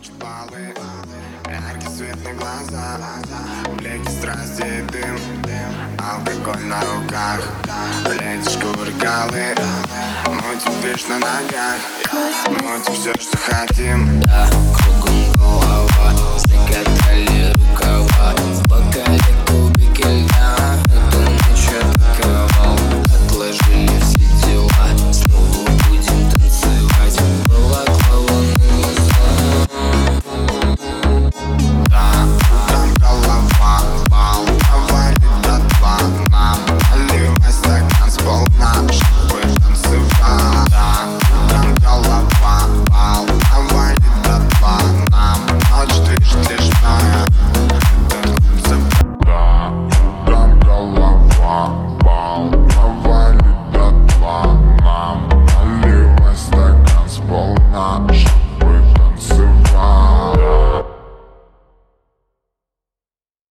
Баллы, яркий свет на глаза, блеки страсти и дым, алкоголь на руках, летишь кувыркалы, мутим движ на ногах, мутим все, что хотим. Да, кругом голова, закатали рукава.